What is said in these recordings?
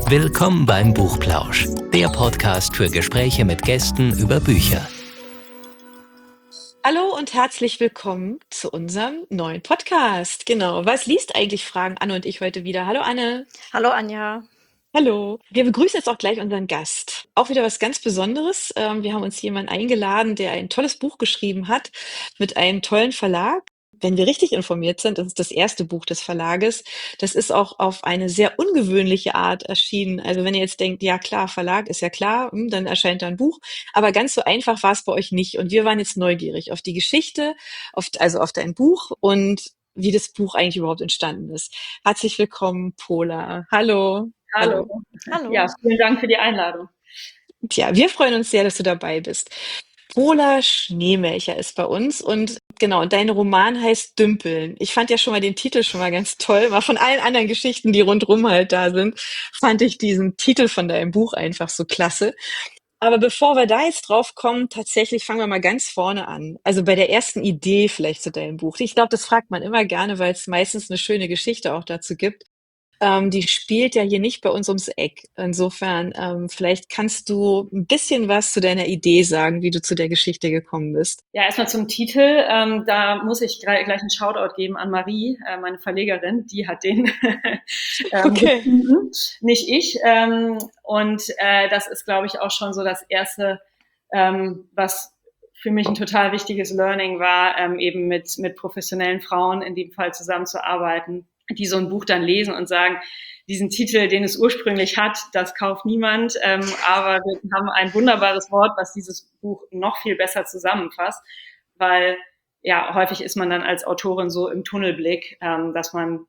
Willkommen beim Buchplausch, der Podcast für Gespräche mit Gästen über Bücher. Hallo und herzlich willkommen zu unserem neuen Podcast. Genau. Was liest eigentlich? Fragen Anne und ich heute wieder. Hallo Anne. Hallo Anja. Hallo. Wir begrüßen jetzt auch gleich unseren Gast. Auch wieder was ganz Besonderes. Wir haben uns jemanden eingeladen, der ein tolles Buch geschrieben hat mit einem tollen Verlag. Wenn wir richtig informiert sind, das ist das erste Buch des Verlages. Das ist auch auf eine sehr ungewöhnliche Art erschienen. Also wenn ihr jetzt denkt, ja klar, Verlag ist ja klar, dann erscheint da ein Buch. Aber ganz so einfach war es bei euch nicht. Und wir waren jetzt neugierig auf die Geschichte, also auf dein Buch und wie das Buch eigentlich überhaupt entstanden ist. Herzlich willkommen, Pola. Hallo. Hallo. Hallo. Hallo. Ja, vielen Dank für die Einladung. Tja, wir freuen uns sehr, dass du dabei bist. Pola Schneemelcher ist bei uns und genau, dein Roman heißt Dümpeln. Ich fand ja schon mal den Titel schon mal ganz toll. Mal von allen anderen Geschichten, die rundrum halt da sind, fand ich diesen Titel von deinem Buch einfach so klasse. Aber bevor wir da jetzt drauf kommen, tatsächlich fangen wir mal ganz vorne an. Also bei der ersten Idee vielleicht zu deinem Buch. Ich glaube, das fragt man immer gerne, weil es meistens eine schöne Geschichte auch dazu gibt. Die spielt ja hier nicht bei uns ums Eck. Insofern, vielleicht kannst du ein bisschen was zu deiner Idee sagen, wie du zu der Geschichte gekommen bist. Ja, erstmal zum Titel. Da muss ich gleich einen Shoutout geben an Marie, meine Verlegerin. Die hat den Okay. geschrieben, nicht ich. Und das ist, glaube ich, auch schon so das Erste, was für mich ein total wichtiges Learning war, eben mit professionellen Frauen in dem Fall zusammenzuarbeiten, die so ein Buch dann lesen und sagen, diesen Titel, den es ursprünglich hat, das kauft niemand, aber wir haben ein wunderbares Wort, was dieses Buch noch viel besser zusammenfasst, weil ja, häufig ist man dann als Autorin so im Tunnelblick, dass man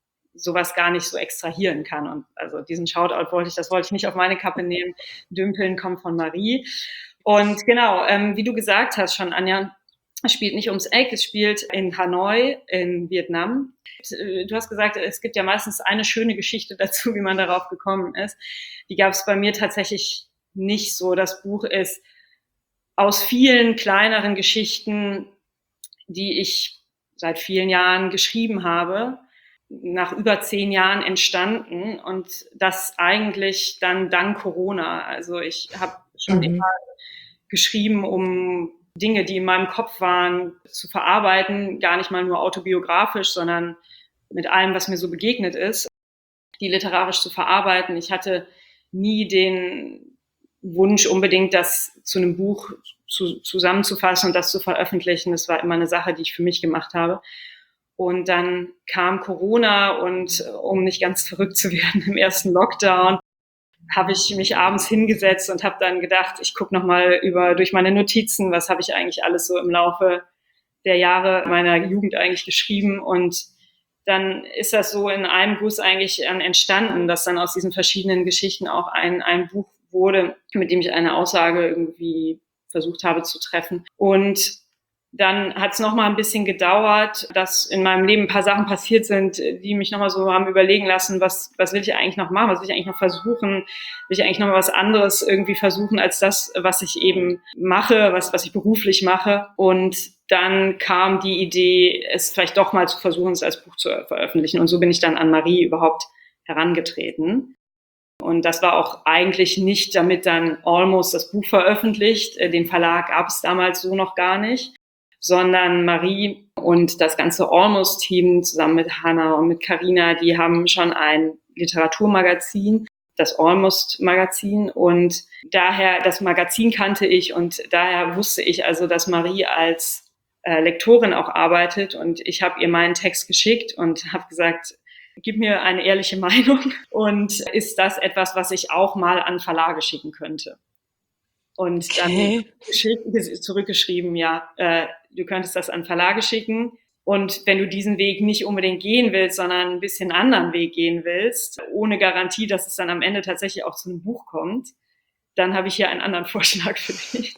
sowas gar nicht so extrahieren kann. Und also diesen Shoutout wollte ich nicht auf meine Kappe nehmen. Dümpeln kommt von Marie. Und genau, wie du gesagt hast schon, Anja, es spielt nicht ums Eck, es spielt in Hanoi in Vietnam. Du hast gesagt, es gibt ja meistens eine schöne Geschichte dazu, wie man darauf gekommen ist. Die gab es bei mir tatsächlich nicht so. Das Buch ist aus vielen kleineren Geschichten, die ich seit vielen Jahren geschrieben habe, nach über 10 Jahren entstanden und das eigentlich dann dank Corona. Also ich habe schon immer geschrieben, um Dinge, die in meinem Kopf waren, zu verarbeiten, gar nicht mal nur autobiografisch, sondern mit allem, was mir so begegnet ist, die literarisch zu verarbeiten. Ich hatte nie den Wunsch, unbedingt das zu einem Buch zusammenzufassen und das zu veröffentlichen. Das war immer eine Sache, die ich für mich gemacht habe. Und dann kam Corona und um nicht ganz verrückt zu werden im ersten Lockdown, habe ich mich abends hingesetzt und habe dann gedacht, ich gucke nochmal durch meine Notizen, was habe ich eigentlich alles so im Laufe der Jahre meiner Jugend eigentlich geschrieben. Und dann ist das so in einem Guss eigentlich entstanden, dass dann aus diesen verschiedenen Geschichten auch ein Buch wurde, mit dem ich eine Aussage irgendwie versucht habe zu treffen. Und dann hat es noch mal ein bisschen gedauert, dass in meinem Leben ein paar Sachen passiert sind, die mich noch mal so haben überlegen lassen, was will ich eigentlich noch machen, was will ich eigentlich noch versuchen, will ich eigentlich noch mal was anderes irgendwie versuchen als das, was ich eben mache, was ich beruflich mache. Und dann kam die Idee, es vielleicht doch mal zu versuchen, es als Buch zu veröffentlichen. Und so bin ich dann an Marie überhaupt herangetreten. Und das war auch eigentlich nicht damit dann Almost das Buch veröffentlicht. Den Verlag gab es damals so noch gar nicht, sondern Marie und das ganze Almost-Team zusammen mit Hannah und mit Carina, die haben schon ein Literaturmagazin, das Almost-Magazin. Und daher, das Magazin kannte ich und daher wusste ich also, dass Marie als Lektorin auch arbeitet. Und ich habe ihr meinen Text geschickt und habe gesagt, gib mir eine ehrliche Meinung. Und ist das etwas, was ich auch mal an Verlage schicken könnte? Und dann zurückgeschrieben, ja, du könntest das an Verlage schicken. Und wenn du diesen Weg nicht unbedingt gehen willst, sondern ein bisschen anderen Weg gehen willst, ohne Garantie, dass es dann am Ende tatsächlich auch zu einem Buch kommt, dann habe ich hier einen anderen Vorschlag für dich.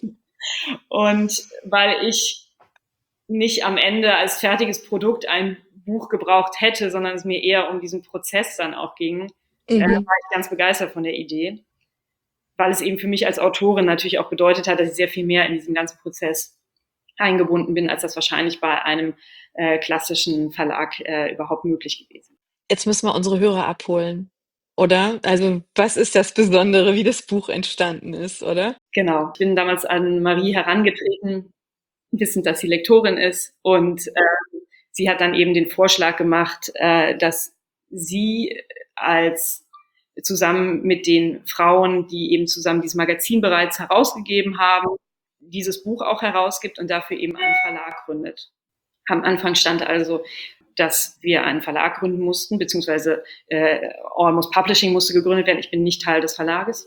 Und weil ich nicht am Ende als fertiges Produkt ein Buch gebraucht hätte, sondern es mir eher um diesen Prozess dann auch ging, war ich ganz begeistert von der Idee, weil es eben für mich als Autorin natürlich auch bedeutet hat, dass ich sehr viel mehr in diesen ganzen Prozess eingebunden bin, als das wahrscheinlich bei einem klassischen Verlag überhaupt möglich gewesen. Jetzt müssen wir unsere Hörer abholen. oder? Also, was ist das Besondere, wie das Buch entstanden ist, oder? Genau. Ich bin damals an Marie herangetreten, wissend, dass sie Lektorin ist, und sie hat dann eben den Vorschlag gemacht, dass sie als zusammen mit den Frauen, die eben zusammen dieses Magazin bereits herausgegeben haben, dieses Buch auch herausgibt und dafür eben einen Verlag gründet. Am Anfang stand also, dass wir einen Verlag gründen mussten, beziehungsweise Almost Publishing musste gegründet werden. Ich bin nicht Teil des Verlages.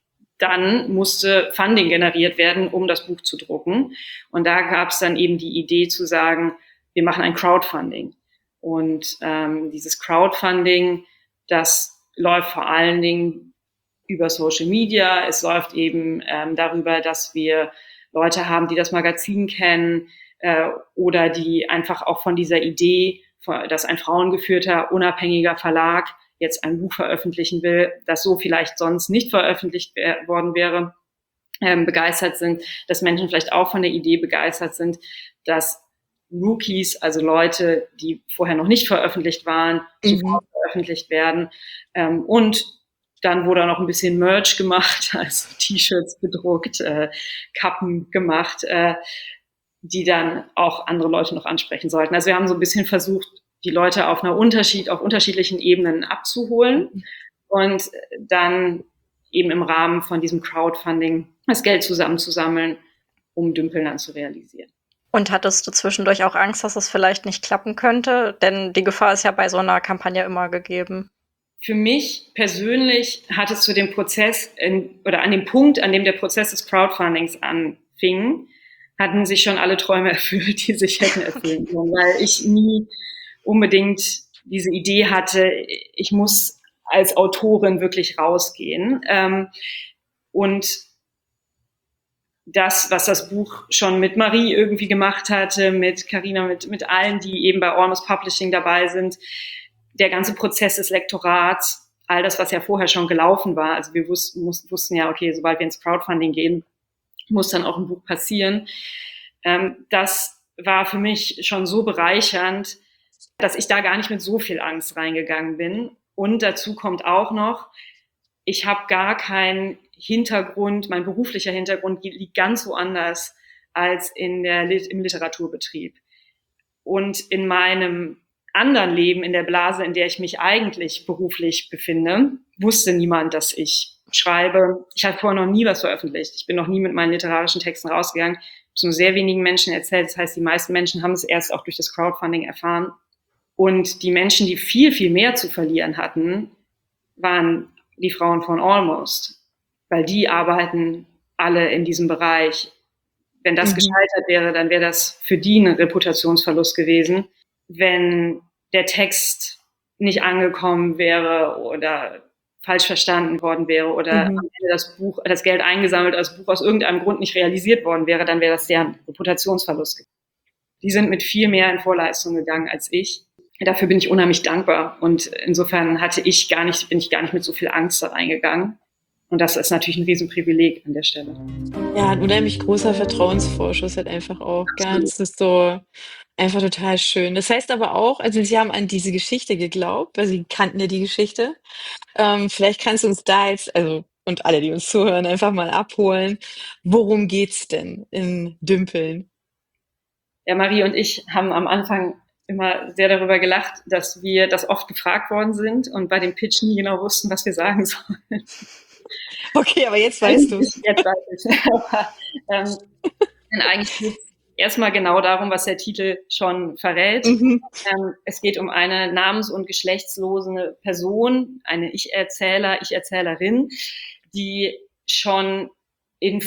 Dann musste Funding generiert werden, um das Buch zu drucken. Und da gab es dann eben die Idee zu sagen, wir machen ein Crowdfunding. Und dieses Crowdfunding, das läuft vor allen Dingen über Social Media. Es läuft eben darüber, dass wir Leute haben, die das Magazin kennen, oder die einfach auch von dieser Idee, dass ein frauengeführter, unabhängiger Verlag jetzt ein Buch veröffentlichen will, das so vielleicht sonst nicht veröffentlicht worden wäre, begeistert sind, dass Menschen vielleicht auch von der Idee begeistert sind, dass Rookies, also Leute, die vorher noch nicht veröffentlicht waren, sofort veröffentlicht werden. Und dann wurde auch noch ein bisschen Merch gemacht, also T-Shirts gedruckt, Kappen gemacht, die dann auch andere Leute noch ansprechen sollten. Also wir haben so ein bisschen versucht, die Leute auf unterschiedlichen Ebenen abzuholen und dann eben im Rahmen von diesem Crowdfunding das Geld zusammenzusammeln, um Dümpeln dann zu realisieren. Und hattest du zwischendurch auch Angst, dass es vielleicht nicht klappen könnte? Denn die Gefahr ist ja bei so einer Kampagne immer gegeben. Für mich persönlich hat es zu dem Prozess oder an dem Punkt, an dem der Prozess des Crowdfundings anfing, hatten sich schon alle Träume erfüllt, die sich hätten erfüllen können, weil ich nie unbedingt diese Idee hatte, ich muss als Autorin wirklich rausgehen. Und das, was das Buch schon mit Marie irgendwie gemacht hatte, mit Carina, mit allen, die eben bei Almost Publishing dabei sind, der ganze Prozess des Lektorats, all das, was ja vorher schon gelaufen war. Also wir wussten ja, okay, sobald wir ins Crowdfunding gehen, muss dann auch ein Buch passieren. Das war für mich schon so bereichernd, dass ich da gar nicht mit so viel Angst reingegangen bin. Und dazu kommt auch noch, ich habe gar keinen Hintergrund, mein beruflicher Hintergrund liegt ganz woanders als im Literaturbetrieb. Und in meinem anderen Leben, in der Blase, in der ich mich eigentlich beruflich befinde, wusste niemand, dass ich schreibe. Ich habe vorher noch nie was veröffentlicht. Ich bin noch nie mit meinen literarischen Texten rausgegangen. Ich habe es nur sehr wenigen Menschen erzählt. Das heißt, die meisten Menschen haben es erst auch durch das Crowdfunding erfahren. Und die Menschen, die viel, viel mehr zu verlieren hatten, waren die Frauen von Almost. Weil die arbeiten alle in diesem Bereich. Wenn das gescheitert wäre, dann wäre das für die ein Reputationsverlust gewesen. Wenn der Text nicht angekommen wäre oder falsch verstanden worden wäre oder am Ende das Geld eingesammelt, das Buch aus irgendeinem Grund nicht realisiert worden wäre, dann wäre das deren Reputationsverlust. Die sind mit viel mehr in Vorleistung gegangen als ich. Dafür bin ich unheimlich dankbar. Und insofern bin ich gar nicht mit so viel Angst da reingegangen. Und das ist natürlich ein Riesenprivileg an der Stelle. Ja, ein unheimlich großer Vertrauensvorschuss halt einfach auch, gell? Das ist so einfach total schön. Das heißt aber auch, also Sie haben an diese Geschichte geglaubt, weil Sie kannten ja die Geschichte. Vielleicht kannst du uns da jetzt, also und alle, die uns zuhören, einfach mal abholen. Worum geht's denn in Dümpeln? Ja, Marie und ich haben am Anfang immer sehr darüber gelacht, dass wir das oft gefragt worden sind und bei dem Pitch nie genau wussten, was wir sagen sollen. Okay, aber jetzt weißt du es. Jetzt weiß ich. Denn eigentlich geht es erstmal genau darum, was der Titel schon verrät. Es geht um eine namens- und geschlechtslose Person, eine Ich-Erzählerin, die schon im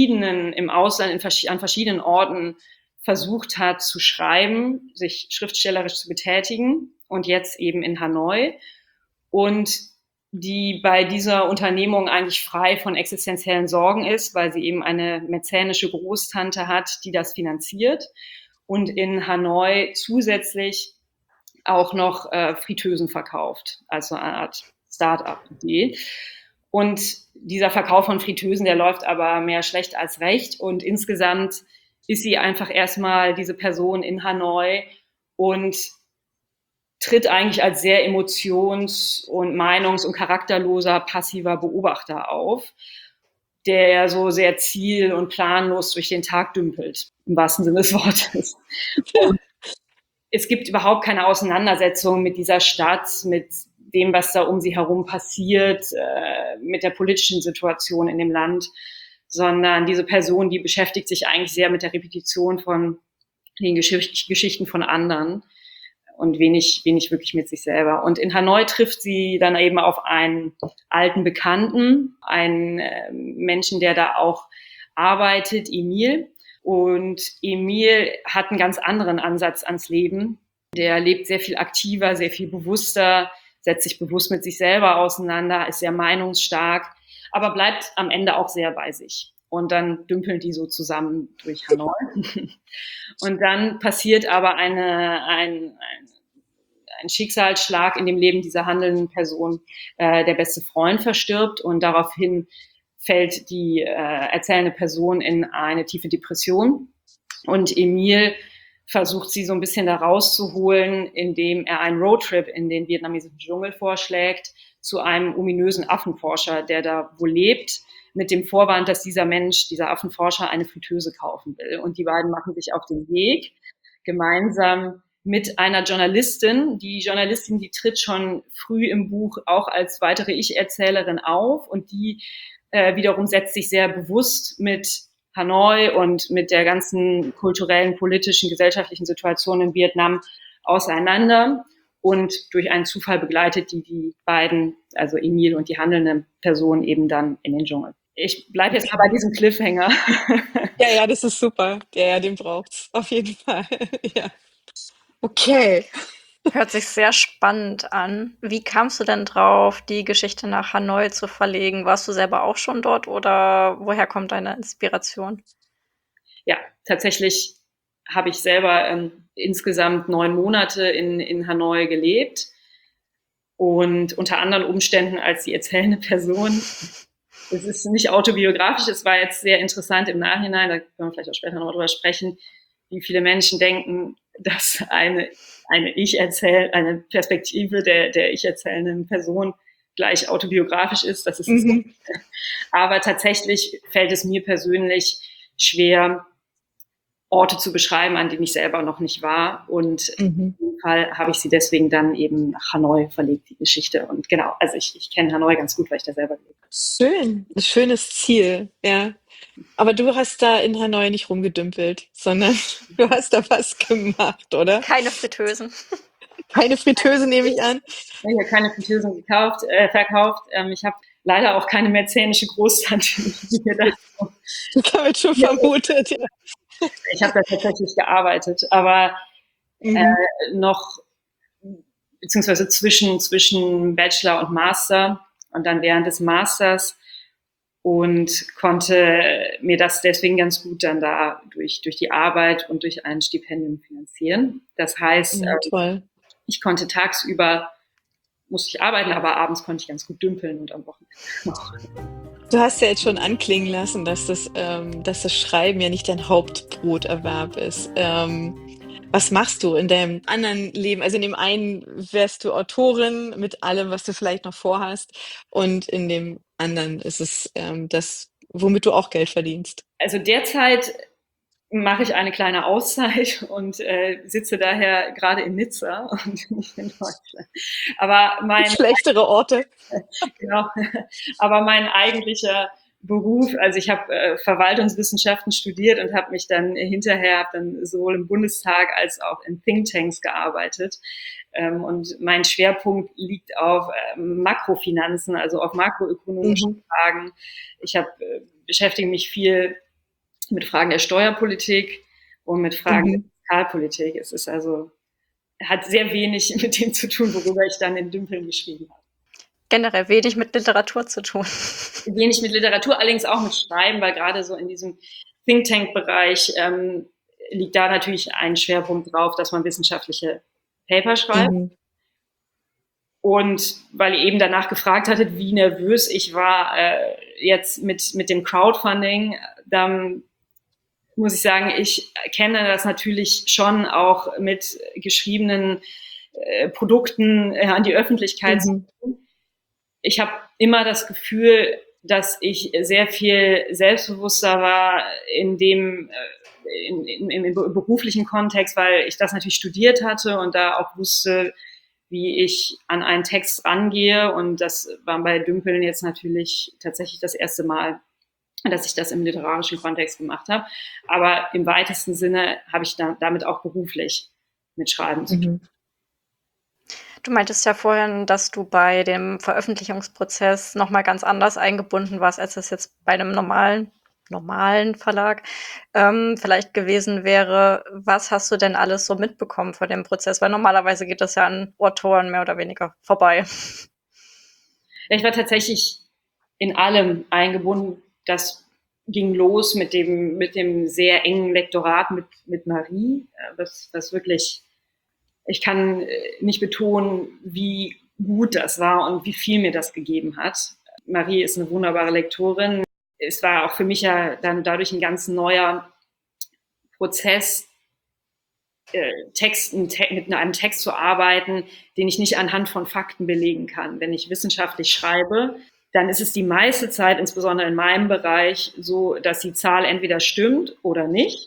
Ausland, an verschiedenen Orten versucht hat zu schreiben, sich schriftstellerisch zu betätigen und jetzt eben in Hanoi. Und die bei dieser Unternehmung eigentlich frei von existenziellen Sorgen ist, weil sie eben eine mäzenische Großtante hat, die das finanziert und in Hanoi zusätzlich auch noch Fritteusen verkauft, also eine Art Start-up-Idee. Und dieser Verkauf von Fritteusen, der läuft aber mehr schlecht als recht und insgesamt ist sie einfach erstmal diese Person in Hanoi und tritt eigentlich als sehr emotions- und meinungs- und charakterloser, passiver Beobachter auf, der so sehr ziel- und planlos durch den Tag dümpelt, im wahrsten Sinne des Wortes. Und es gibt überhaupt keine Auseinandersetzung mit dieser Stadt, mit dem, was da um sie herum passiert, mit der politischen Situation in dem Land, sondern diese Person, die beschäftigt sich eigentlich sehr mit der Repetition von den Geschichten von anderen und wenig wirklich mit sich selber. Und in Hanoi trifft sie dann eben auf einen alten Bekannten, einen Menschen, der da auch arbeitet, Emil. Und Emil hat einen ganz anderen Ansatz ans Leben. Der lebt sehr viel aktiver, sehr viel bewusster, setzt sich bewusst mit sich selber auseinander, ist sehr meinungsstark, aber bleibt am Ende auch sehr bei sich. Und dann dümpeln die so zusammen durch Hanoi. Und dann passiert aber ein Schicksalsschlag in dem Leben dieser handelnden Person. Der beste Freund verstirbt und daraufhin fällt die erzählende Person in eine tiefe Depression. Und Emil versucht sie so ein bisschen da rauszuholen, indem er einen Roadtrip in den vietnamesischen Dschungel vorschlägt zu einem ominösen Affenforscher, der da wohl lebt, mit dem Vorwand, dass dieser Mensch, dieser Affenforscher, eine Fritteuse kaufen will. Und die beiden machen sich auf den Weg, gemeinsam mit einer Journalistin. Die Journalistin, die tritt schon früh im Buch auch als weitere Ich-Erzählerin auf und die wiederum setzt sich sehr bewusst mit Hanoi und mit der ganzen kulturellen, politischen, gesellschaftlichen Situation in Vietnam auseinander. Und durch einen Zufall begleitet die beiden, also Emil und die handelnde Person, eben dann in den Dschungel. Ich bleibe jetzt mal bei diesem Cliffhanger. Ja, das ist super. Ja, den braucht's. Auf jeden Fall. Ja. Okay. Hört sich sehr spannend an. Wie kamst du denn drauf, die Geschichte nach Hanoi zu verlegen? Warst du selber auch schon dort oder woher kommt deine Inspiration? Ja, tatsächlich habe ich selber insgesamt 9 Monate in Hanoi gelebt und unter anderen Umständen als die erzählende Person. Es ist nicht autobiografisch, es war jetzt sehr interessant im Nachhinein, da können wir vielleicht auch später noch drüber sprechen, wie viele Menschen denken, dass eine Perspektive der ich erzählenden Person gleich autobiografisch ist. Das ist es nicht. Aber tatsächlich fällt es mir persönlich schwer, Orte zu beschreiben, an denen ich selber noch nicht war. Und in dem Fall habe ich sie deswegen dann eben nach Hanoi verlegt, die Geschichte. Und genau, also ich kenne Hanoi ganz gut, weil ich da selber lebe. Schön. Ein schönes Ziel, ja. Aber du hast da in Hanoi nicht rumgedümpelt, sondern du hast da was gemacht, oder? Keine Fritteusen. Keine Fritteuse, nehme ich an. Ich habe keine Fritteusen verkauft. Ich habe leider auch keine mäzenische Großtante, die mir das so. Ich habe jetzt schon vermutet, ja. Ich habe da tatsächlich gearbeitet, aber noch, beziehungsweise zwischen Bachelor und Master und dann während des Masters und konnte mir das deswegen ganz gut dann da durch die Arbeit und durch ein Stipendium finanzieren. Das heißt, Ja, toll. ich konnte tagsüber, musste ich arbeiten, aber abends konnte ich ganz gut dümpeln und am Wochenende noch. Du hast ja jetzt schon anklingen lassen, dass das Schreiben ja nicht dein Hauptbroterwerb ist. Was machst du in deinem anderen Leben? Also in dem einen wärst du Autorin mit allem, was du vielleicht noch vorhast, und in dem anderen ist es das, womit du auch Geld verdienst. Also derzeit mache ich eine kleine Auszeit und sitze daher gerade in Nizza und nicht in Deutschland. Aber Schlechtere Orte. genau, aber mein eigentlicher Beruf, also ich habe Verwaltungswissenschaften studiert und habe mich dann hinterher dann sowohl im Bundestag als auch in Thinktanks gearbeitet. Und mein Schwerpunkt liegt auf Makrofinanzen, also auf makroökonomischen Fragen. Ich beschäftige mich viel mit Fragen der Steuerpolitik und mit Fragen der Fiskalpolitik. Es ist also, hat sehr wenig mit dem zu tun, worüber ich dann in Dümpeln geschrieben habe. Generell wenig mit Literatur zu tun. Wenig mit Literatur, allerdings auch mit Schreiben, weil gerade so in diesem Think Tank-Bereich liegt da natürlich ein Schwerpunkt drauf, dass man wissenschaftliche Paper schreibt. Und weil ihr eben danach gefragt hattet, wie nervös ich war jetzt mit dem Crowdfunding, dann muss ich sagen, ich kenne das natürlich schon auch mit geschriebenen Produkten an die Öffentlichkeit zu bringen. Ich habe immer das Gefühl, dass ich sehr viel selbstbewusster war im beruflichen Kontext, weil ich das natürlich studiert hatte und da auch wusste, wie ich an einen Text rangehe. Und das war bei Dümpeln jetzt natürlich tatsächlich das erste Mal, dass ich das im literarischen Kontext gemacht habe. Aber im weitesten Sinne habe ich damit auch beruflich mit Schreiben zu tun. Du meintest ja vorhin, dass du bei dem Veröffentlichungsprozess nochmal ganz anders eingebunden warst, als das jetzt bei einem normalen Verlag vielleicht gewesen wäre. Was hast du denn alles so mitbekommen von dem Prozess? Weil normalerweise geht das ja an Autoren mehr oder weniger vorbei. Ja, ich war tatsächlich in allem eingebunden. Das ging los mit dem sehr engen Lektorat mit Marie, was wirklich, ich kann nicht betonen, wie gut das war und wie viel mir das gegeben hat. Marie ist eine wunderbare Lektorin. Es war auch für mich ja dann dadurch ein ganz neuer Prozess, mit einem Text zu arbeiten, den ich nicht anhand von Fakten belegen kann. Wenn ich wissenschaftlich schreibe, dann ist es die meiste Zeit, insbesondere in meinem Bereich, so, dass die Zahl entweder stimmt oder nicht.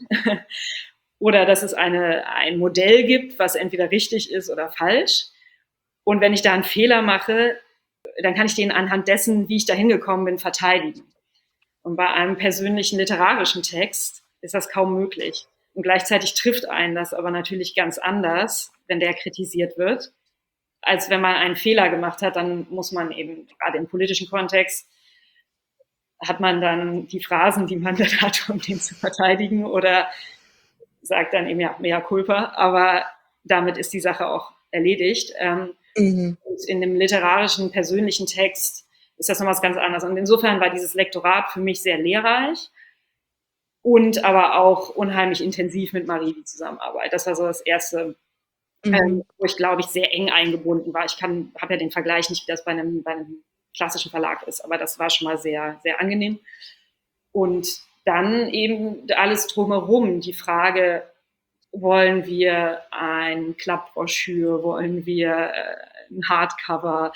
Oder dass es ein Modell gibt, was entweder richtig ist oder falsch. Und wenn ich da einen Fehler mache, dann kann ich den anhand dessen, wie ich da hingekommen bin, verteidigen. Und bei einem persönlichen literarischen Text ist das kaum möglich. Und gleichzeitig trifft einen das aber natürlich ganz anders, wenn der kritisiert wird, als wenn man einen Fehler gemacht hat. Dann muss man eben, gerade im politischen Kontext, hat man dann die Phrasen, die man dann hat, um den zu verteidigen, oder sagt dann eben, ja, mea culpa, aber damit ist die Sache auch erledigt. Und in dem literarischen, persönlichen Text ist das noch was ganz anderes. Und insofern war dieses Lektorat für mich sehr lehrreich und aber auch unheimlich intensiv mit Marie die Zusammenarbeit. Das war so das Erste, wo ich, glaube ich, sehr eng eingebunden war. Ich habe ja den Vergleich nicht, wie das bei einem klassischen Verlag ist, aber das war schon mal sehr, sehr angenehm. Und dann eben alles drumherum, die Frage, wollen wir ein Klappbroschüre, wollen wir ein Hardcover,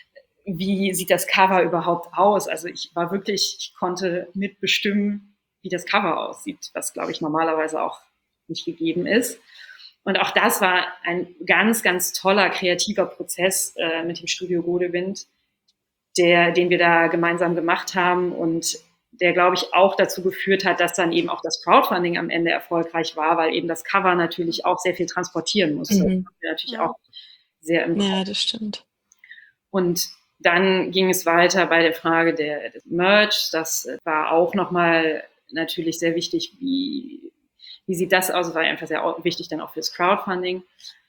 wie sieht das Cover überhaupt aus? Also ich konnte mitbestimmen, wie das Cover aussieht, was, glaube ich, normalerweise auch nicht gegeben ist. Und auch das war ein ganz, ganz toller, kreativer Prozess mit dem Studio Godewind, den wir da gemeinsam gemacht haben und der, glaube ich, auch dazu geführt hat, dass dann eben auch das Crowdfunding am Ende erfolgreich war, weil eben das Cover natürlich auch sehr viel transportieren musste. Das haben wir natürlich auch sehr im Kopf. Ja, das stimmt. Und dann ging es weiter bei der Frage des Merch. Das war auch nochmal natürlich sehr wichtig, wie sieht das aus? Das war einfach sehr wichtig dann auch fürs Crowdfunding.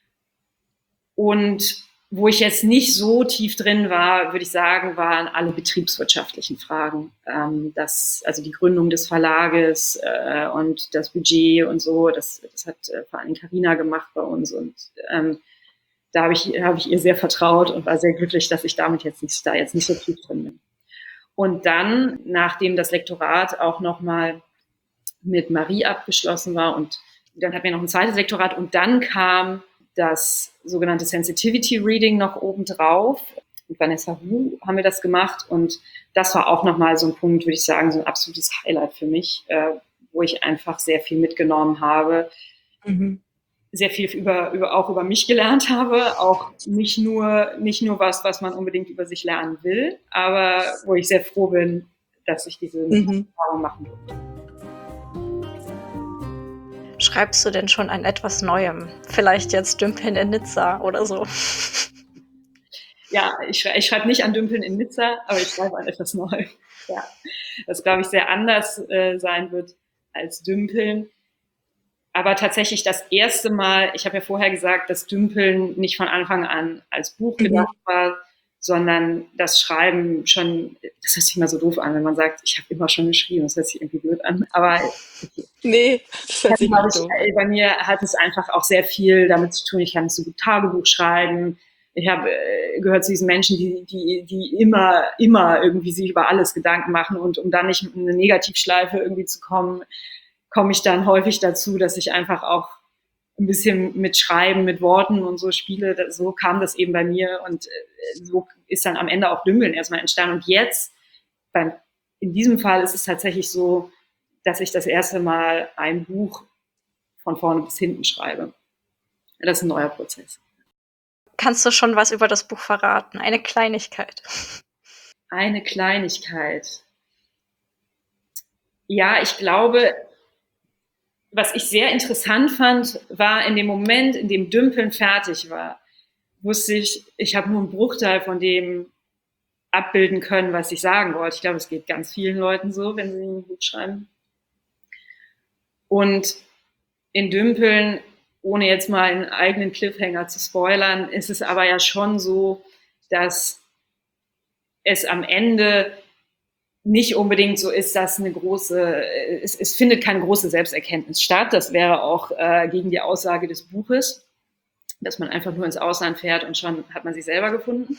Und wo ich jetzt nicht so tief drin war, würde ich sagen, waren alle betriebswirtschaftlichen Fragen. Also die Gründung des Verlages und das Budget und so, das hat vor allem Carina gemacht bei uns. Und da habe ich ihr sehr vertraut und war sehr glücklich, dass ich damit jetzt nicht so tief drin bin. Und dann, nachdem das Lektorat auch nochmal mit Marie abgeschlossen war und dann hatten wir noch ein zweites Lektorat und dann kam das sogenannte Sensitivity Reading noch obendrauf. Mit Vanessa Wu haben wir das gemacht und das war auch nochmal so ein Punkt, würde ich sagen, so ein absolutes Highlight für mich, wo ich einfach sehr viel mitgenommen habe, sehr viel auch über mich gelernt habe, auch nicht nur was man unbedingt über sich lernen will, aber wo ich sehr froh bin, dass ich diese Erfahrung machen durfte. Schreibst du denn schon an etwas Neuem? Vielleicht jetzt Dümpeln in Nizza oder so? Ja, ich schreibe nicht an Dümpeln in Nizza, aber ich schreibe an etwas Neuem. Ja, das, glaube ich, sehr anders sein wird als Dümpeln. Aber tatsächlich das erste Mal, ich habe ja vorher gesagt, dass Dümpeln nicht von Anfang an als Buch gedacht war, sondern das Schreiben schon, das hört sich immer so doof an, wenn man sagt, ich habe immer schon geschrieben, das hört sich irgendwie blöd an, aber okay. Nee, das hört sich nicht doof an. Bei mir hat es einfach auch sehr viel damit zu tun, ich kann nicht so gut Tagebuch schreiben, ich habe gehört zu diesen Menschen, die immer irgendwie sich über alles Gedanken machen und um dann nicht in eine Negativschleife irgendwie zu kommen, komme ich dann häufig dazu, dass ich einfach auch ein bisschen mit Schreiben, mit Worten und so spiele. So kam das eben bei mir und so ist dann am Ende auch Dümpeln erstmal entstanden. Und jetzt, in diesem Fall ist es tatsächlich so, dass ich das erste Mal ein Buch von vorne bis hinten schreibe. Das ist ein neuer Prozess. Kannst du schon was über das Buch verraten? Eine Kleinigkeit. Eine Kleinigkeit. Ja, ich glaube, was ich sehr interessant fand, war in dem Moment, in dem Dümpeln fertig war, wusste ich habe nur einen Bruchteil von dem abbilden können, was ich sagen wollte. Ich glaube, es geht ganz vielen Leuten so, wenn sie ein Buch schreiben. Und in Dümpeln, ohne jetzt mal einen eigenen Cliffhanger zu spoilern, ist es aber ja schon so, dass es am Ende nicht unbedingt so ist, dass es findet keine große Selbsterkenntnis statt. Das wäre auch gegen die Aussage des Buches, dass man einfach nur ins Ausland fährt und schon hat man sich selber gefunden.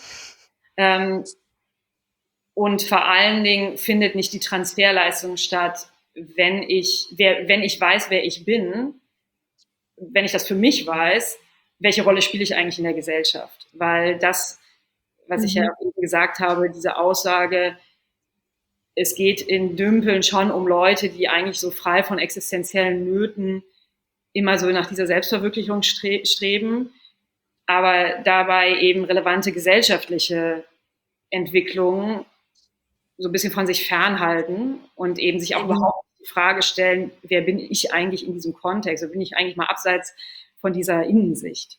Und vor allen Dingen findet nicht die Transferleistung statt, wenn ich weiß, wer ich bin, wenn ich das für mich weiß, welche Rolle spiele ich eigentlich in der Gesellschaft? Weil das, was ich ja eben gesagt habe, diese Aussage, es geht in Dümpeln schon um Leute, die eigentlich so frei von existenziellen Nöten immer so nach dieser Selbstverwirklichung streben, aber dabei eben relevante gesellschaftliche Entwicklungen so ein bisschen von sich fernhalten und eben sich auch überhaupt die Frage stellen, wer bin ich eigentlich in diesem Kontext? Oder bin ich eigentlich mal abseits von dieser Innensicht?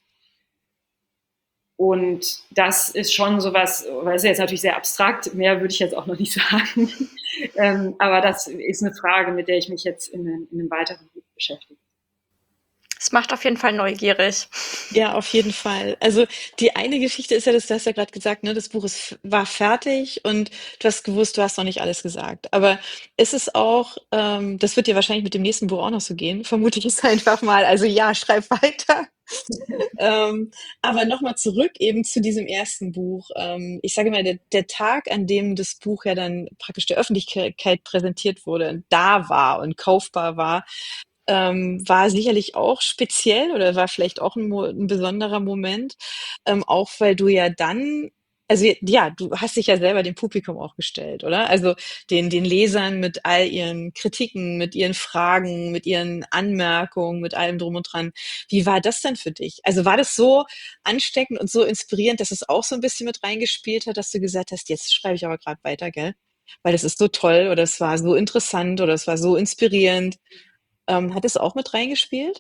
Und das ist schon sowas, weil es ist jetzt natürlich sehr abstrakt, mehr würde ich jetzt auch noch nicht sagen. Aber das ist eine Frage, mit der ich mich jetzt in einem weiteren Buch beschäftige. Es macht auf jeden Fall neugierig. Ja, auf jeden Fall. Also die eine Geschichte ist ja, du hast ja gerade gesagt, ne, das Buch war fertig und du hast gewusst, du hast noch nicht alles gesagt. Aber ist es auch, das wird dir wahrscheinlich mit dem nächsten Buch auch noch so gehen, vermute ich es einfach mal. Also ja, schreib weiter. Aber nochmal zurück eben zu diesem ersten Buch. Ich sage mal, der Tag, an dem das Buch ja dann praktisch der Öffentlichkeit präsentiert wurde, da war und kaufbar war sicherlich auch speziell oder war vielleicht auch ein besonderer Moment, auch weil du ja dann, also ja, du hast dich ja selber dem Publikum auch gestellt, oder? Also den Lesern mit all ihren Kritiken, mit ihren Fragen, mit ihren Anmerkungen, mit allem drum und dran. Wie war das denn für dich? Also war das so ansteckend und so inspirierend, dass es auch so ein bisschen mit reingespielt hat, dass du gesagt hast, jetzt schreibe ich aber gerade weiter, gell? Weil das ist so toll oder es war so interessant oder es war so inspirierend. Hat es auch mit reingespielt?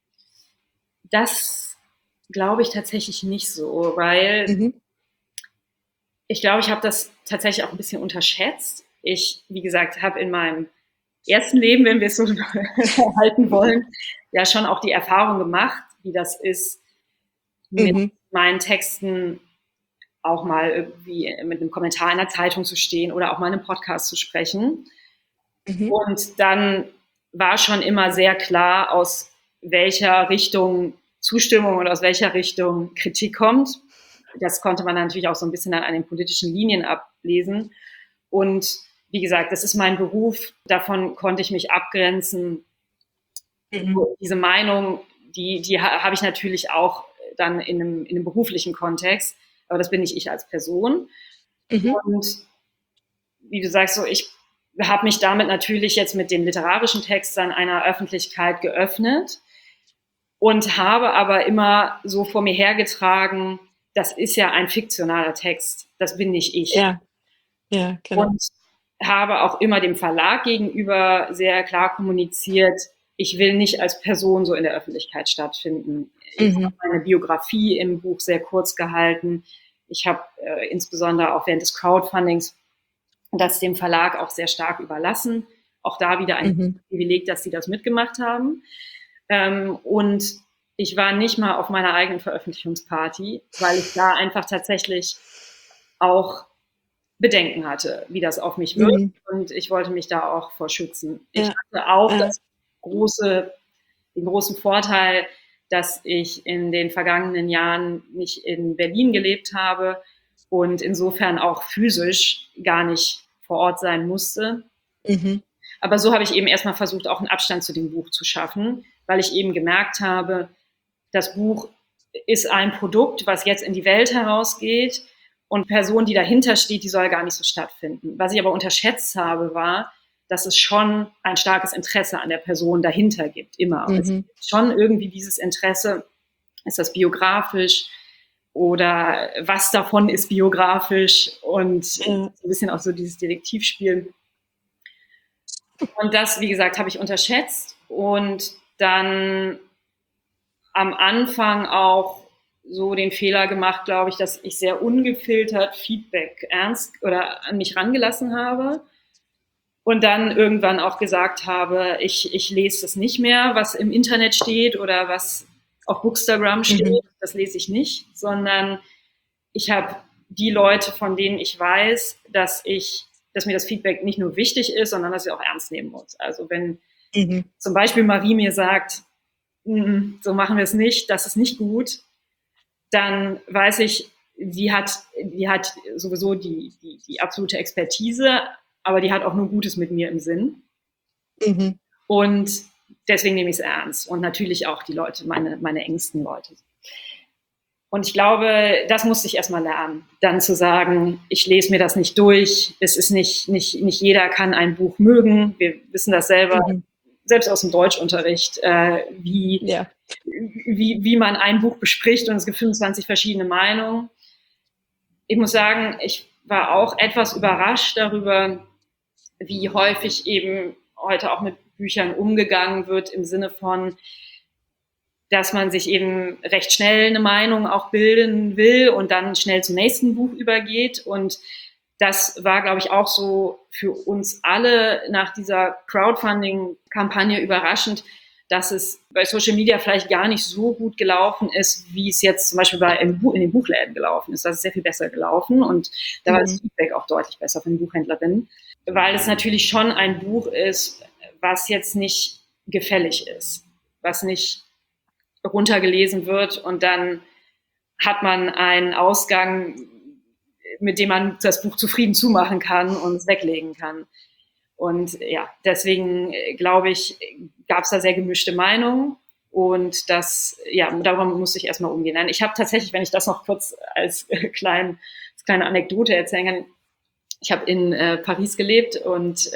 Das glaube ich tatsächlich nicht so, weil ich glaube, ich habe das tatsächlich auch ein bisschen unterschätzt. Ich, wie gesagt, habe in meinem ersten Leben, wenn wir es so halten wollen, ja schon auch die Erfahrung gemacht, wie das ist, mit meinen Texten auch mal irgendwie mit einem Kommentar in der Zeitung zu stehen oder auch mal in einem Podcast zu sprechen. Und dann war schon immer sehr klar, aus welcher Richtung Zustimmung und aus welcher Richtung Kritik kommt. Das konnte man natürlich auch so ein bisschen an den politischen Linien ablesen. Und wie gesagt, das ist mein Beruf. Davon konnte ich mich abgrenzen. Diese Meinung, die habe ich natürlich auch dann in einem beruflichen Kontext. Aber das bin nicht ich als Person. Und wie du sagst, so ich habe mich damit natürlich jetzt mit dem literarischen Text dann einer Öffentlichkeit geöffnet und habe aber immer so vor mir hergetragen, das ist ja ein fiktionaler Text, das bin nicht ich. Ja, ja, genau. Und habe auch immer dem Verlag gegenüber sehr klar kommuniziert, ich will nicht als Person so in der Öffentlichkeit stattfinden. Ich habe meine Biografie im Buch sehr kurz gehalten. Ich habe insbesondere auch während des Crowdfundings das dem Verlag auch sehr stark überlassen. Auch da wieder ein Privileg, dass sie das mitgemacht haben. Und ich war nicht mal auf meiner eigenen Veröffentlichungsparty, weil ich da einfach tatsächlich auch Bedenken hatte, wie das auf mich wirkt. Und ich wollte mich da auch vor schützen. Ich hatte auch den großen Vorteil, dass ich in den vergangenen Jahren nicht in Berlin gelebt habe und insofern auch physisch gar nicht vor Ort sein musste. Aber so habe ich eben erstmal versucht, auch einen Abstand zu dem Buch zu schaffen, weil ich eben gemerkt habe, das Buch ist ein Produkt, was jetzt in die Welt herausgeht und Person, die dahinter steht, die soll gar nicht so stattfinden. Was ich aber unterschätzt habe, war, dass es schon ein starkes Interesse an der Person dahinter gibt, immer. Es gibt schon irgendwie dieses Interesse, ist das biografisch oder was davon ist biografisch und ein bisschen auch so dieses Detektivspiel. Und das, wie gesagt, habe ich unterschätzt und dann am Anfang auch so den Fehler gemacht, glaube ich, dass ich sehr ungefiltert Feedback ernst oder an mich rangelassen habe und dann irgendwann auch gesagt habe, ich lese das nicht mehr, was im Internet steht oder was auf Bookstagram steht, das lese ich nicht, sondern ich habe die Leute, von denen ich weiß, dass mir das Feedback nicht nur wichtig ist, sondern dass ich auch ernst nehmen muss. Also wenn zum Beispiel Marie mir sagt, so machen wir es nicht, das ist nicht gut, dann weiß ich, die hat sowieso die absolute Expertise, aber die hat auch nur Gutes mit mir im Sinn. Und deswegen nehme ich es ernst. Und natürlich auch die Leute, meine engsten Leute. Und ich glaube, das musste ich erstmal lernen, dann zu sagen, ich lese mir das nicht durch. Es ist nicht jeder kann ein Buch mögen. Wir wissen das selber, selbst aus dem Deutschunterricht, wie man ein Buch bespricht. Und es gibt 25 verschiedene Meinungen. Ich muss sagen, ich war auch etwas überrascht darüber, wie häufig eben heute auch mit Büchern umgegangen wird im Sinne von, dass man sich eben recht schnell eine Meinung auch bilden will und dann schnell zum nächsten Buch übergeht. Und das war, glaube ich, auch so für uns alle nach dieser Crowdfunding-Kampagne überraschend, dass es bei Social Media vielleicht gar nicht so gut gelaufen ist, wie es jetzt zum Beispiel in den Buchläden gelaufen ist. Das ist sehr viel besser gelaufen und da war das Feedback auch deutlich besser von den Buchhändlerinnen, weil es natürlich schon ein Buch ist, was jetzt nicht gefällig ist, was nicht runtergelesen wird und dann hat man einen Ausgang, mit dem man das Buch zufrieden zumachen kann und es weglegen kann. Und ja, deswegen glaube ich, gab es da sehr gemischte Meinungen und darüber musste ich erstmal umgehen. Ich habe tatsächlich, wenn ich das noch kurz als kleine Anekdote erzählen kann, ich habe in Paris gelebt und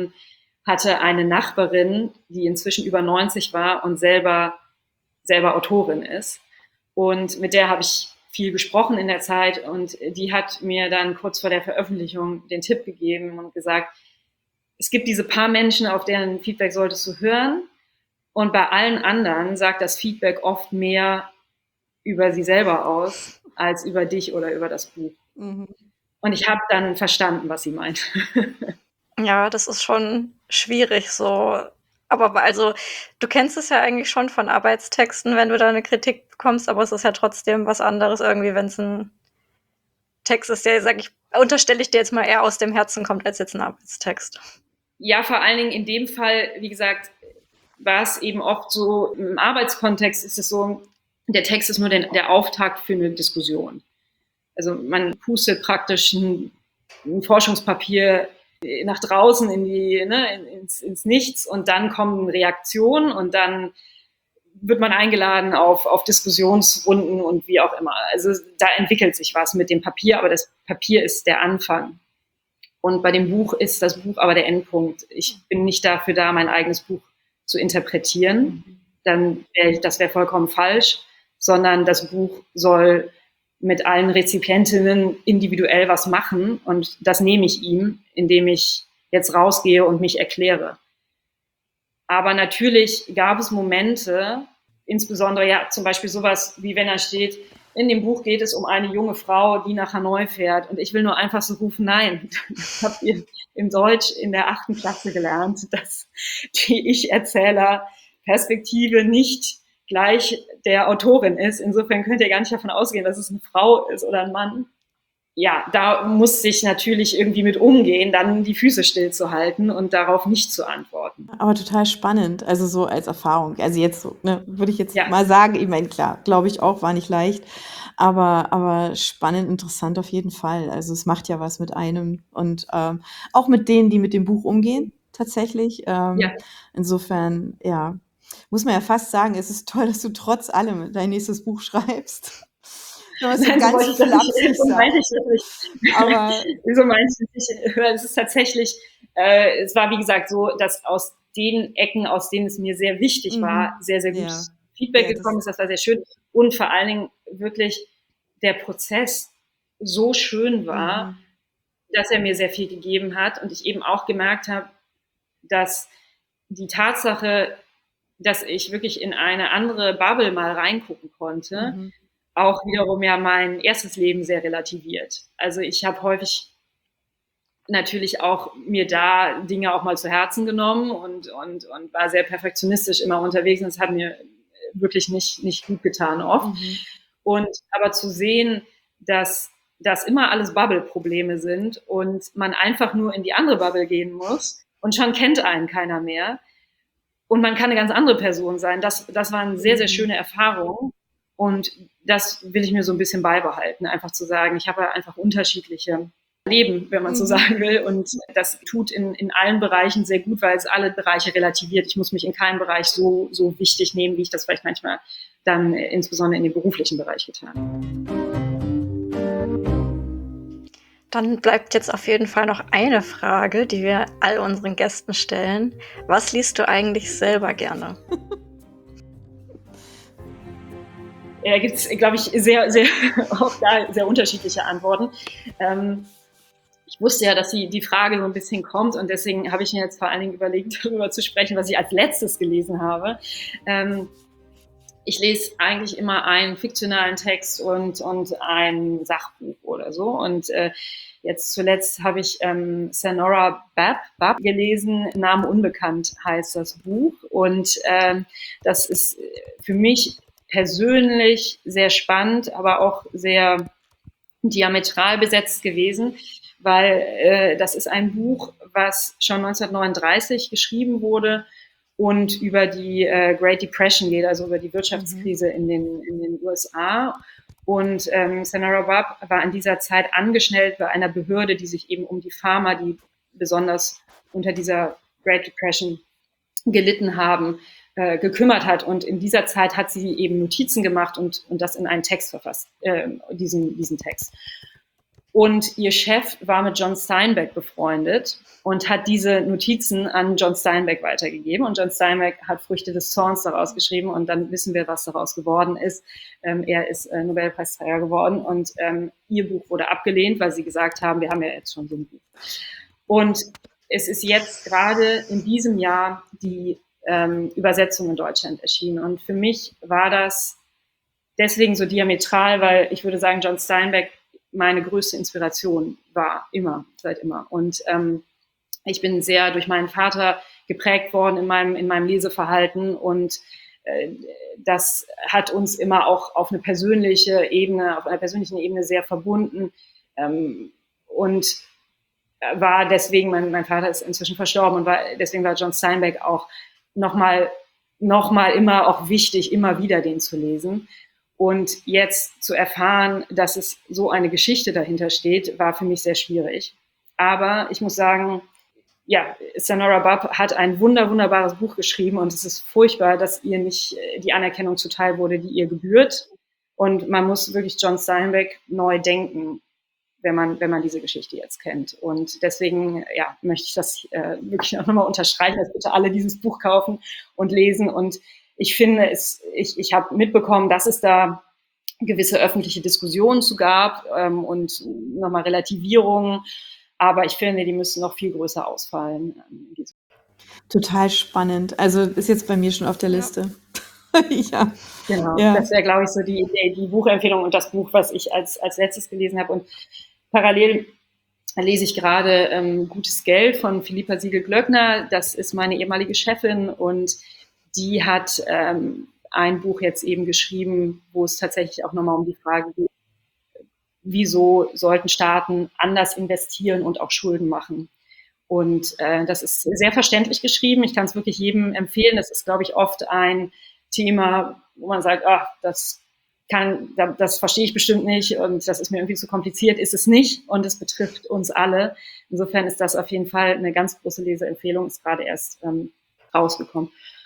hatte eine Nachbarin, die inzwischen über 90 war und selber Autorin ist. Und mit der habe ich viel gesprochen in der Zeit und die hat mir dann kurz vor der Veröffentlichung den Tipp gegeben und gesagt, es gibt diese paar Menschen, auf deren Feedback solltest du hören und bei allen anderen sagt das Feedback oft mehr über sie selber aus, als über dich oder über das Buch. Und ich habe dann verstanden, was sie meint. Ja, das ist schon schwierig so. Aber also, du kennst es ja eigentlich schon von Arbeitstexten, wenn du da eine Kritik bekommst, aber es ist ja trotzdem was anderes irgendwie, wenn es ein Text ist, der, unterstelle ich dir jetzt mal eher aus dem Herzen kommt, als jetzt ein Arbeitstext. Ja, vor allen Dingen in dem Fall, wie gesagt, war es eben oft so, im Arbeitskontext ist es so, der Text ist nur der Auftakt für eine Diskussion. Also man pustet praktisch ein Forschungspapier nach draußen ins Nichts und dann kommen Reaktionen und dann wird man eingeladen auf Diskussionsrunden und wie auch immer. Also da entwickelt sich was mit dem Papier, aber das Papier ist der Anfang. Und bei dem Buch ist das Buch aber der Endpunkt. Ich bin nicht dafür da, mein eigenes Buch zu interpretieren. Das wäre vollkommen falsch, sondern das Buch soll mit allen Rezipientinnen individuell was machen und das nehme ich ihm, indem ich jetzt rausgehe und mich erkläre. Aber natürlich gab es Momente, insbesondere ja zum Beispiel sowas, wie wenn da steht, in dem Buch geht es um eine junge Frau, die nach Hanoi fährt und ich will nur einfach so rufen, nein, das habt ihr im Deutsch in der 8. Klasse gelernt, dass die Ich-Erzähler-Perspektive nicht gleich der Autorin ist. Insofern könnt ihr gar nicht davon ausgehen, dass es eine Frau ist oder ein Mann. Ja, da muss ich natürlich irgendwie mit umgehen, dann die Füße stillzuhalten und darauf nicht zu antworten. Aber total spannend, also so als Erfahrung. Also jetzt so, würde ich jetzt mal sagen, ich meine, klar, glaube ich auch, war nicht leicht, aber spannend, interessant auf jeden Fall. Also es macht ja was mit einem und auch mit denen, die mit dem Buch umgehen, tatsächlich. Insofern, ja. Muss man ja fast sagen, es ist toll, dass du trotz allem dein nächstes Buch schreibst. Wenn man so Nein, so ganz wollte ich das nicht, flapsig so meinte sagt. ich das nicht. Aber So meinte ich das nicht. Es ist tatsächlich, es war wie gesagt so, dass aus den Ecken, aus denen es mir sehr wichtig war, sehr, sehr gutes Feedback gekommen ist. Das war sehr schön. Und vor allen Dingen wirklich der Prozess so schön war, dass er mir sehr viel gegeben hat und ich eben auch gemerkt habe, dass die Tatsache, dass ich wirklich in eine andere Bubble mal reingucken konnte, auch wiederum ja mein erstes Leben sehr relativiert. Also ich habe häufig natürlich auch mir da Dinge auch mal zu Herzen genommen und war sehr perfektionistisch immer unterwegs und das hat mir wirklich nicht gut getan oft. Und aber zu sehen, dass das immer alles Bubble-Probleme sind und man einfach nur in die andere Bubble gehen muss und schon kennt einen keiner mehr und man kann eine ganz andere Person sein. Das war eine sehr, sehr schöne Erfahrung und das will ich mir so ein bisschen beibehalten, einfach zu sagen, ich habe ja einfach unterschiedliche Leben, wenn man so sagen will. Und das tut in allen Bereichen sehr gut, weil es alle Bereiche relativiert. Ich muss mich in keinem Bereich so wichtig nehmen, wie ich das vielleicht manchmal dann insbesondere in dem beruflichen Bereich getan habe. Dann bleibt jetzt auf jeden Fall noch eine Frage, die wir all unseren Gästen stellen. Was liest du eigentlich selber gerne? Da gibt es, glaube ich, sehr, sehr, auch da sehr unterschiedliche Antworten. Ich wusste ja, dass die Frage so ein bisschen kommt und deswegen habe ich mir jetzt vor allen Dingen überlegt, darüber zu sprechen, was ich als letztes gelesen habe. Ich lese eigentlich immer einen fiktionalen Text und ein Sachbuch oder so. Und jetzt zuletzt habe ich Senora Bab gelesen. Name unbekannt heißt das Buch. Und das ist für mich persönlich sehr spannend, aber auch sehr diametral besetzt gewesen, weil das ist ein Buch, was schon 1939 geschrieben wurde und über die Great Depression geht, also über die Wirtschaftskrise in den USA. Und Senora Bab war in dieser Zeit angestellt bei einer Behörde, die sich eben um die Farmer, die besonders unter dieser Great Depression gelitten haben, gekümmert hat. Und in dieser Zeit hat sie eben Notizen gemacht und das in einen Text verfasst, diesen Text. Und ihr Chef war mit John Steinbeck befreundet und hat diese Notizen an John Steinbeck weitergegeben. Und John Steinbeck hat Früchte des Zorns daraus geschrieben und dann wissen wir, was daraus geworden ist. Er ist Nobelpreisträger geworden und ihr Buch wurde abgelehnt, weil sie gesagt haben, wir haben ja jetzt schon so ein Buch. Und es ist jetzt gerade in diesem Jahr die Übersetzung in Deutschland erschienen. Und für mich war das deswegen so diametral, weil ich würde sagen, John Steinbeck meine größte Inspiration war, seit immer. Und ich bin sehr durch meinen Vater geprägt worden in meinem Leseverhalten und das hat uns immer auch auf einer persönlichen Ebene sehr verbunden und war deswegen, mein Vater ist inzwischen verstorben und deswegen war John Steinbeck auch nochmal immer auch wichtig, immer wieder den zu lesen. Und jetzt zu erfahren, dass es so eine Geschichte dahinter steht, war für mich sehr schwierig. Aber ich muss sagen, ja, Senora Bab hat ein wunderbares Buch geschrieben und es ist furchtbar, dass ihr nicht die Anerkennung zuteil wurde, die ihr gebührt. Und man muss wirklich John Steinbeck neu denken, wenn man diese Geschichte jetzt kennt. Und deswegen möchte ich das wirklich auch nochmal unterstreichen, dass bitte alle dieses Buch kaufen und lesen. Und ich finde, ich habe mitbekommen, dass es da gewisse öffentliche Diskussionen zu gab und nochmal Relativierungen. Aber ich finde, die müssen noch viel größer ausfallen. Total spannend. Also ist jetzt bei mir schon auf der Liste. Ja. Genau, das wäre, glaube ich, so die Buchempfehlung und das Buch, was ich als letztes gelesen habe. Und parallel lese ich gerade Gutes Geld von Philippa Siegel-Glöckner. Das ist meine ehemalige Chefin und die hat ein Buch jetzt eben geschrieben, wo es tatsächlich auch nochmal um die Frage geht, wieso sollten Staaten anders investieren und auch Schulden machen. Und das ist sehr verständlich geschrieben. Ich kann es wirklich jedem empfehlen. Das ist, glaube ich, oft ein Thema, wo man sagt, das verstehe ich bestimmt nicht und das ist mir irgendwie zu kompliziert. Ist es nicht und es betrifft uns alle. Insofern ist das auf jeden Fall eine ganz große Leseempfehlung, ist gerade erst rausgekommen.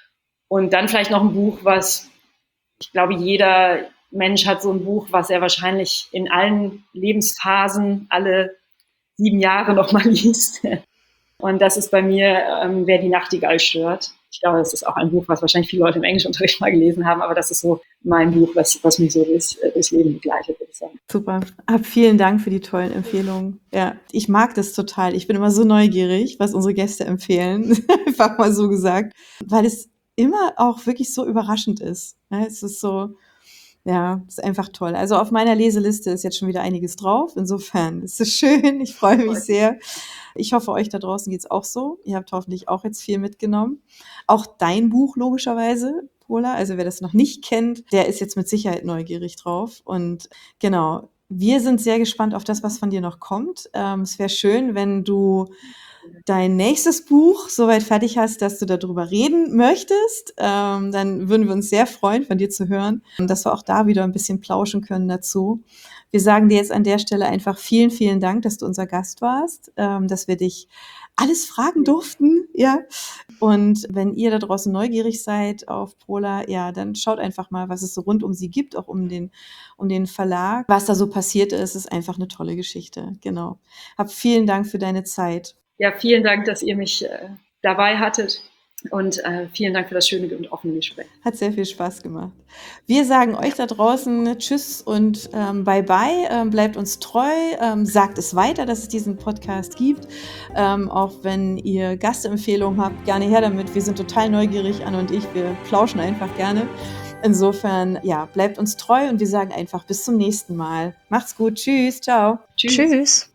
Und dann vielleicht noch ein Buch, was, ich glaube, jeder Mensch hat so ein Buch, was er wahrscheinlich in allen Lebensphasen alle 7 Jahre noch mal liest. Und das ist bei mir Wer die Nachtigall stört. Ich glaube, das ist auch ein Buch, was wahrscheinlich viele Leute im Englischunterricht mal gelesen haben, aber das ist so mein Buch, was mich so durchs Leben begleitet, würde ich sagen. Super. Vielen Dank für die tollen Empfehlungen. Ja, ich mag das total. Ich bin immer so neugierig, was unsere Gäste empfehlen. Einfach mal so gesagt. Weil es immer auch wirklich so überraschend ist. Es ist so, ja, ist einfach toll. Also auf meiner Leseliste ist jetzt schon wieder einiges drauf. Insofern ist es schön. Ich freue mich sehr. Ich hoffe, euch da draußen geht's auch so. Ihr habt hoffentlich auch jetzt viel mitgenommen. Auch dein Buch logischerweise, Pola. Also wer das noch nicht kennt, der ist jetzt mit Sicherheit neugierig drauf. Und genau, wir sind sehr gespannt auf das, was von dir noch kommt. Es wäre schön, wenn du dein nächstes Buch soweit fertig hast, dass du darüber reden möchtest. Dann würden wir uns sehr freuen, von dir zu hören, dass wir auch da wieder ein bisschen plauschen können dazu. Wir sagen dir jetzt an der Stelle einfach vielen, vielen Dank, dass du unser Gast warst, dass wir dich alles fragen durften, ja. Und wenn ihr da draußen neugierig seid auf Pola, ja, dann schaut einfach mal, was es so rund um sie gibt, auch um den Verlag. Was da so passiert ist einfach eine tolle Geschichte, genau. Hab vielen Dank für deine Zeit. Ja, vielen Dank, dass ihr mich dabei hattet. Und vielen Dank für das schöne und offene Gespräch. Hat sehr viel Spaß gemacht. Wir sagen euch da draußen Tschüss und Bye-bye. Bleibt uns treu. Sagt es weiter, dass es diesen Podcast gibt. Auch wenn ihr Gastempfehlungen habt, gerne her damit. Wir sind total neugierig, Anne und ich. Wir plauschen einfach gerne. Insofern, ja, bleibt uns treu und wir sagen einfach bis zum nächsten Mal. Macht's gut. Tschüss. Ciao. Tschüss.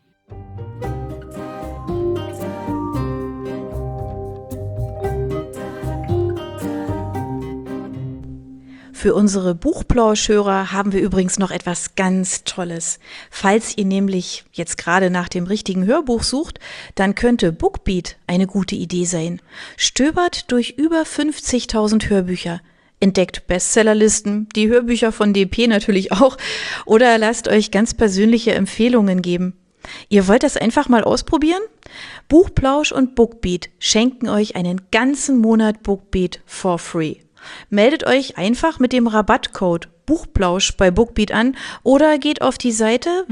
Für unsere Buchplauschhörer haben wir übrigens noch etwas ganz Tolles. Falls ihr nämlich jetzt gerade nach dem richtigen Hörbuch sucht, dann könnte Bookbeat eine gute Idee sein. Stöbert durch über 50.000 Hörbücher. Entdeckt Bestsellerlisten, die Hörbücher von DP natürlich auch, oder lasst euch ganz persönliche Empfehlungen geben. Ihr wollt das einfach mal ausprobieren? Buchplausch und Bookbeat schenken euch einen ganzen Monat Bookbeat for free. Meldet euch einfach mit dem Rabattcode Buchplausch bei Bookbeat an oder geht auf die Seite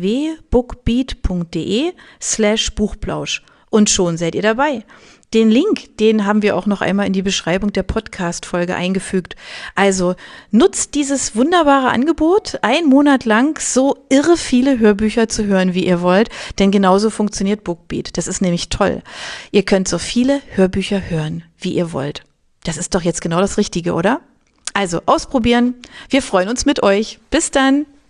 www.bookbeat.de/Buchplausch und schon seid ihr dabei. Den Link, den haben wir auch noch einmal in die Beschreibung der Podcast-Folge eingefügt. Also nutzt dieses wunderbare Angebot, 1 Monat lang so irre viele Hörbücher zu hören, wie ihr wollt, denn genauso funktioniert Bookbeat. Das ist nämlich toll. Ihr könnt so viele Hörbücher hören, wie ihr wollt. Das ist doch jetzt genau das Richtige, oder? Also ausprobieren. Wir freuen uns mit euch. Bis dann.